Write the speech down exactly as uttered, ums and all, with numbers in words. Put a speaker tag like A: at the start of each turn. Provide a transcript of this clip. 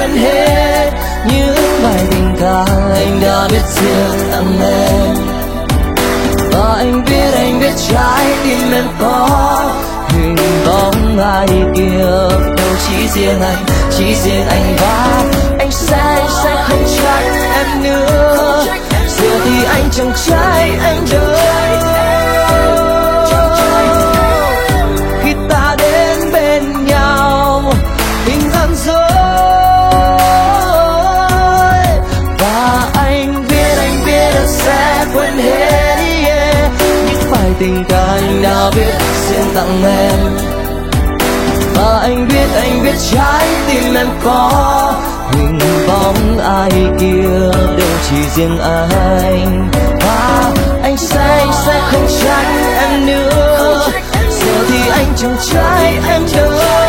A: quên hết những bài tình ca anh đã viết riêng tặng em. Và anh biết, anh biết trái tim em có hình bóng ai kia, đâu chỉ riêng anh, chỉ riêng anh. Và anh sẽ, sẽ không trách em nữa, giờ thì anh chẳng trách em đâu. Khi ta đến bên nhau tình gian dối, và anh biết, anh biết anh sẽ quên hết yeah. những bài tình ca anh đã viết riêng tặng em. Và anh biết, anh biết trái tim em có hình bóng ai kia, đâu chỉ riêng anh. Và anh sẽ, anh sẽ không trách em nữa, giờ thì anh chẳng trách em đâu.